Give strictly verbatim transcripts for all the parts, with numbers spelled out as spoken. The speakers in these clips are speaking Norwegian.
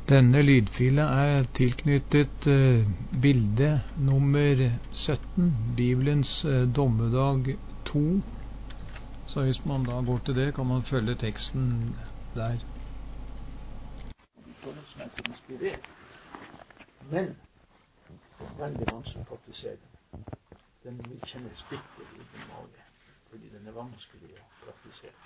Denne lydfila er tilknyttet eh, bilde nummer sytten, Bibelens eh, dommedag to. Så hvis man da går til det, kan man følge teksten der. For noe som er inspirert, men veldig vanskelig å praktisere den. Den vil kjennes bitter i din mage, fordi den er vanskelig å praktisere.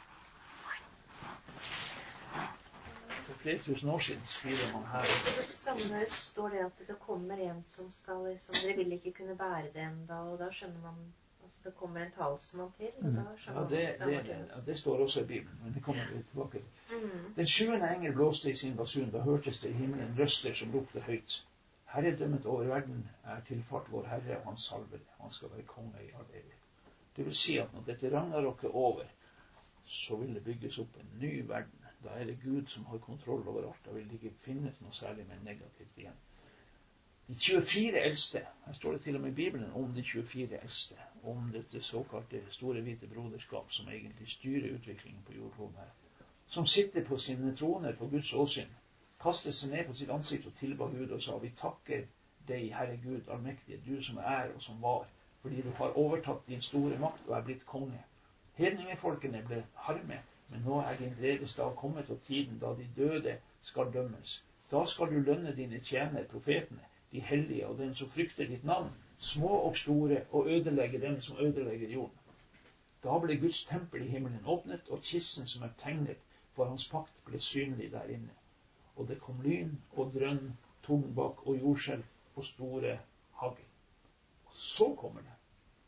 For flere tusen år siden skriver man her. I det samme står det at det kommer en som skal, som dere vil ikke kunne bære det enda, og da skjønner man, altså det kommer en talsmann til, og da skjønner ja, det, man det, det, ja, det står også i Bibelen, men det kommer vi tilbake til. Mm. Den sjuende engel blåste i sin basun, da hørtes det i himmelen røster som ropte høyt. Herredømmet over verden er tilfart vår Herre, og han salver, han skal være konge i all evighet. Det vil si at når dette Ragnarok er over, så vil det bygges opp en ny verden. Da er det Gud som har kontroll over alt. Da vil det ikke finnes noe særlig mer negativt igjen. De tjuefire eldste, her står det til og med i Bibelen om de tjuefire eldste, om dette såkalte store hvite broderskap som egentlig styrer utviklingen på jordkloden her, som sitter på sine troner for Guds åsyn, kastet seg ned på sitt ansikt og tilba Gud og sa: vi takker deg, Herre Gud allmektige, du som er og som var, fordi du har overtatt din store makt og er blitt konge. Hedningefolkene ble harme, men nå er din vredes dag kommet, og tiden da de døde skal dømmes. Da skal du lønne dine tjener, profetene, de hellige og dem som frykter ditt navn, små og store, og ødelegge dem som ødelegger jorden. Da ble Guds tempel i himmelen åpnet, og kissen som er tegnet for hans pakt ble synlig der inne. Og det kom lyn og drønn, tungbakk og jordskjelv og store hagl. Og så kommer det.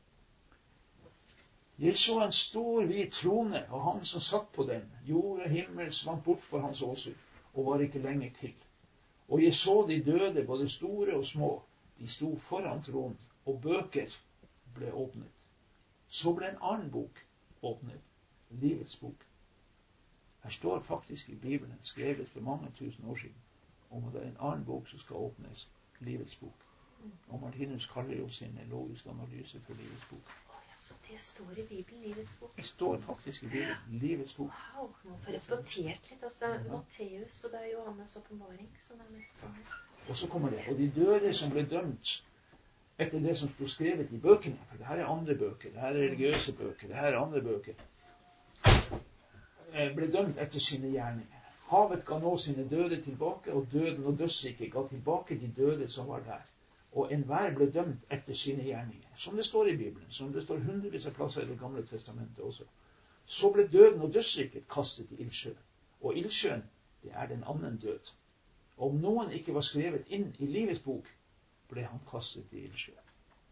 Jeg så en stor hvit trone, og han som satt på den, jord og himmel svant bort for hans åsyn, og var ikke lenger til. Og jeg så de døde, både store og små, de sto foran tronen, og bøker ble åpnet. Så ble en annen bok åpnet, livets bok. Her står faktisk i Bibelen, skrevet for mange tusen år siden, om at det er en annen bok som skal åpnes, livets bok. Og Martinus kaller jo sin logiske analyse for livets bok. Det står i Bibelen, livets bok. Det står faktisk i Bibelen, livets bok. Wow, nå får jeg repetert litt. Også er Matteus, og det er Johannes åpenbaring som er mest sånn. Og så kommer det. Og de døde som ble dømt etter det som stod skrevet i bøkene, for det her er andre bøker, det her er religiøse bøker, det her er andre bøker, ble dømt etter sine gjerninger. Havet ga nå sine døde tilbake, og døden og dødsriket ga tilbake de døde som var der. Og enhver ble dømt etter sine gjerninger, som det står i Bibelen, som det står hundrevis av plasser i Det gamle testamentet også. Så ble døden og dødsriket kastet i ildsjøen, og ildsjøen, det er den annen død. Og om noen ikke var skrevet inn i livets bok, ble han kastet i ildsjøen.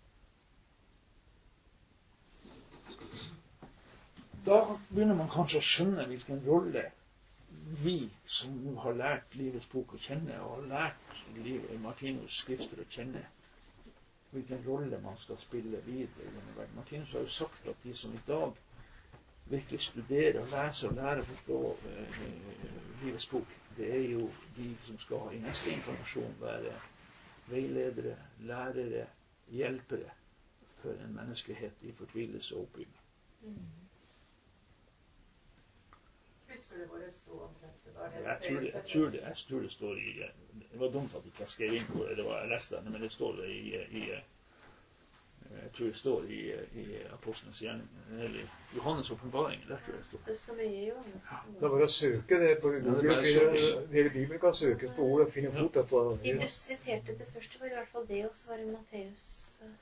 Da begynner man kanskje å skjønne hvilken rolle vi som nå har lært livets bok å kjenne, og har lært Martinus skrifter å kjenne, hvilken rolle man skal spille videre i denne verden. Martinus har jo sagt at de som i dag virkelig studerer og leser og lærer å forstå uh, livets bok, det er jo de som skal i neste inkarnasjon være veiledere, lærere, hjelpere for en menneskehet i fortvilelse og oppbygging. Mm. Husker du hvor det stod omtrent? Jeg tror det, jeg tror det, jeg tror det står i, det var dumt at jeg ikke skrev inn på det, det var, jeg leste det, men det står det i, i jeg tror det står i, i Apostlenes gjerning, eller Johannes åpenbaring, der tror jeg det står. Det er så mye Johannes. Det er bare å søke det på Google, ja, hele Bibelen kan søkes på ordet og finne fot etter. De du siterte det første var i hvert fall det, og så var det Matteus.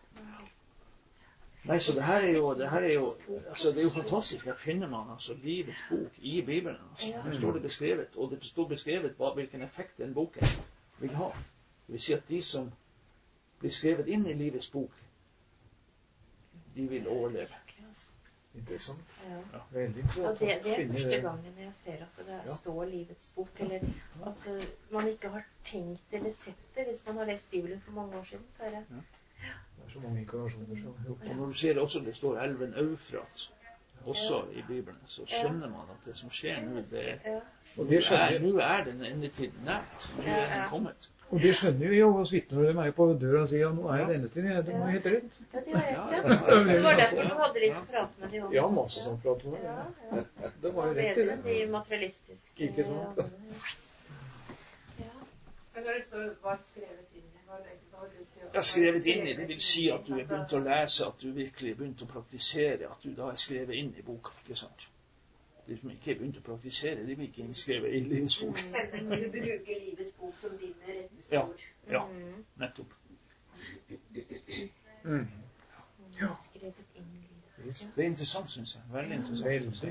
Nei, så det her er jo, det her er jo, altså det er jo fantastisk, her finner man altså livets bok i Bibelen, altså. Her står det beskrevet, og det står beskrevet hva, hvilken effekt den boken vil ha. Det vil si at de som blir skrevet inn i livets bok, de vil overleve. Interessant. Ja. Ja, veldig interessant. Ja, det, det er første gangen jeg ser at det ja. står livets bok, eller at uh, man ikke har tenkt eller sett det. Hvis man har lest Bibelen for mange år siden, så er det... Ja. Det er så mange inkarnasjoner som har gjort det. Og når du ser også det står elven Eufrat også i Bibelen, så skjønner man at det som skjer nå, det, og det er, nå er den endetiden nært. Nå er den kommet. Og det skjønner jo Jehovas vitner når de er på døra og sier, ja, nå er det endetiden, ja, det må hete rett. Ja, det var rett, ja. Det var derfor du hadde litt prat med de om. Ja, masse sånn prat med det. Ja, ja. Det var jo rett i det. De materialistiske. Ikke sant? Ja. når det står var skrevet inn i, hva vil du si? Ja, skrevet inn i, det vil si at du er begynt å lese, at du virkelig er begynt å praktisere, at du da er skrevet inn i boka, ikke sant? De som ikke er begynt å praktisere, de blir ikke innskrevet i livets bok. Du bruker livets bok som dine rettespor. Ja, ja, nettopp. Mm. Ja. Skrevet inn i livets bok. Det er interessant, synes jeg. Veldig interessant. Veldig.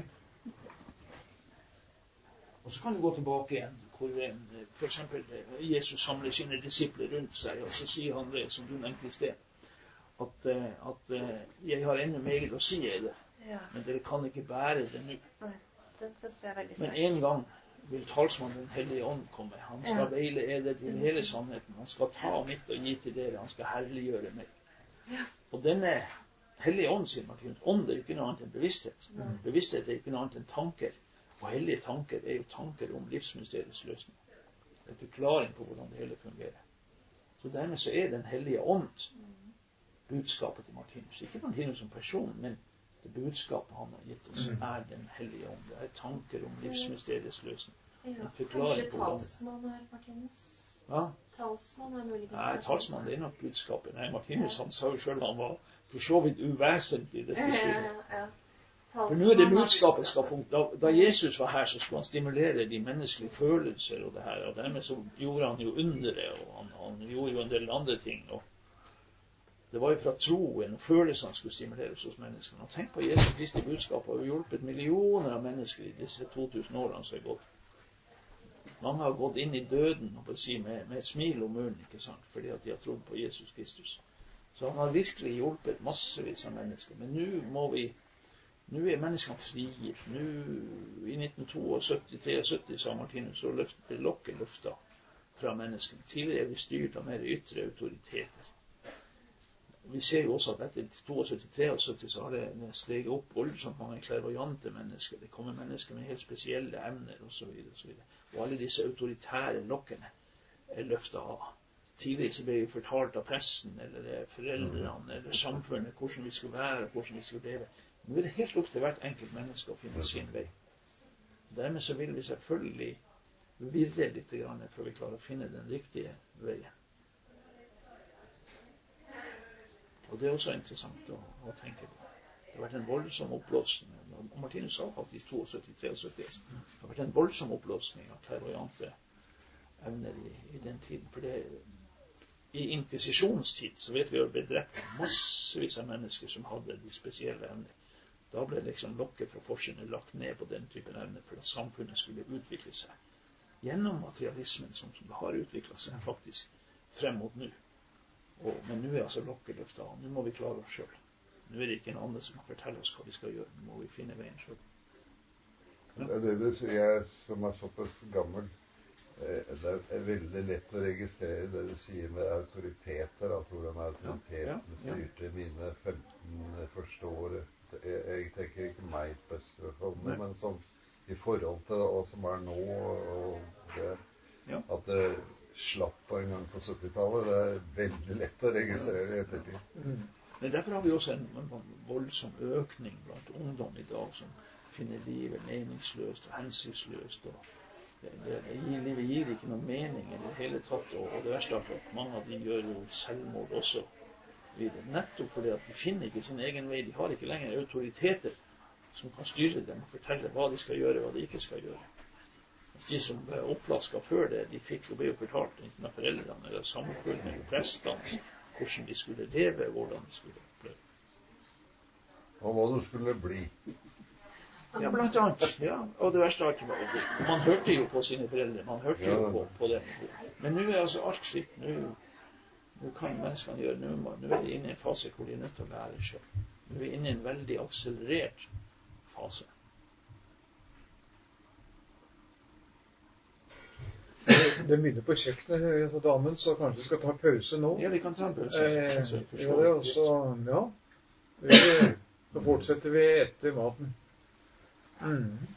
Og så kan du gå tilbake igjen, hvor for eksempel Jesus samler sine disipler rundt seg, og så sier han det, som du nevnte i sted, at, at jeg har ennå meget å si i det, Ja. men dere kan ikke bære det nå. Nei, den synes jeg er veldig Men sterk. en gang vil talsmannen Den hellige ånd komme. Han skal Ja. veilede dere til hele sannheten. Han skal ta mitt og gi til dere. Han skal herliggjøre meg. Ja. Og denne hellige ånd, sier Martinus, ånd er jo ikke noe annet enn bevissthet. Nei. Bevissthet er ikke noe annet enn tanker. Og hellige tanker er jo tanker om livsmysteriets løsning. Det er en forklaring på hvordan det hele fungerer. Så dermed så er Den hellige ånd budskapet til Martinus. Ikke Martinus som person, men det budskapet han har gitt oss, er Den hellige ånd. Det er tanker om livsmysteriets løsning. Ja. En forklaring Kanskje på hvordan... talsmann her, Martinus? Ja? Talsmann er muligens... Nei, talsmann, det er nok budskapet. Nei, Martinus, han sa jo selv han var for så vidt uvesentlig i dette spillet. Ja, ja. For nå er det budskapet skal funke. Da, da Jesus var her, så skulle han stimulere de menneskelige følelser og det her, og dermed så gjorde han jo undere, og han, han gjorde jo en del andre ting, og det var jo fra troen og følelsene skulle stimuleres hos menneskene. Og tenk på Jesu Kristi budskap, har jo hjulpet millioner av mennesker i disse to tusen årene som er gått. Mange har gått inn i døden og på å si, med, med et smil om munnen, ikke sant, fordi at de har trodd på Jesus Kristus. Så han har virkelig hjulpet massevis av mennesker. Men nå må vi Nå er menneskene frigitt. Nå, i nitten syttito til syttitre, sa Martinus, så ble lokket løftet fra menneskene. Tidligere er vi styrt av mer ytre autoriteter. Vi ser jo også at etter syttito til syttitre så har det steget opp voldsomt mange klærvoajante mennesker. Det kommer mennesker med helt spesielle evner, og så videre, og så videre. Og alle disse autoritære lokkene er løftet av. Tidligere så ble vi fortalt av pressen, eller foreldrene, eller samfunnet, hvordan vi skulle være, og hvordan vi skulle leve. Nå er det helt opp til hvert enkelt menneske å finne sin vei. Dermed så vil vi selvfølgelig virre litt grann før vi klarer å finne den riktige veien. Og det er også interessant å, å tenke på. Det har vært en voldsom oppblåsning, og Martinus sa faktisk syttito til syttitre, det har vært en voldsom oppblåsning av klærvoajante evner i, i den tiden. For det, i inkvisisjonstid så vet vi at det ble drept massevis av mennesker som hadde de spesielle evner. Da ble liksom lokket fra forsiden lagt ned på den typen evner for at samfunnet skulle utvikle seg gjennom materialismen som, som har utviklet seg faktisk frem mot nå. Og, men nå er altså lokket løftet av. Nå må vi klare oss selv. Nå er det ikke noen andre som kan fortelle oss hva vi skal gjøre. Nå må vi finne veien selv. Ja. Det er det du sier, jeg som er såpass gammel. Det er veldig lett å registrere det du sier med autoriteter, altså hvordan autoritetene styrte mine femten første år. Jeg, jeg tenker ikke meg spesielt, men sånn i forhold til hva som er nå, og det, ja. At det slapp på en gang på syttitallet, det er veldig lett å registrere i ettertid. Mm. Men derfor har vi også en, en voldsom økning blant ungdom i dag som finner livet meningsløst og hensynsløst, og det, det, det, livet gir ikke noen mening i det hele tatt, og, og det verste er at mange av de gjør jo selvmord også. Nettopp fordi at de finner ikke sin egen vei. De har ikke lenger autoriteter som kan styre dem og fortelle hva de skal gjøre, hva de ikke skal gjøre. De som ble oppflasket før det, de fikk jo ble jo fortalt enten av foreldrene eller samfunnet eller prestene hvordan de skulle leve, hvordan de skulle oppleve. Og hva du skulle bli. Ja, blant annet. Ja, og det verste er at man hørte jo på sine foreldre, man hørte jo på, på det. Men nå er altså alt slikt. Nå Nå kan menneskene gjøre noe. Nå er de inne i en fase hvor de er nødt til å lære selv. Nå er vi inne i en veldig akselerert fase. Det begynner på kjøkkenet, så damen, så kanskje vi skal ta pause nå. Ja, vi kan ta en pause. Eh, så ja, det er også, ja. Så fortsetter vi etter maten. Mm.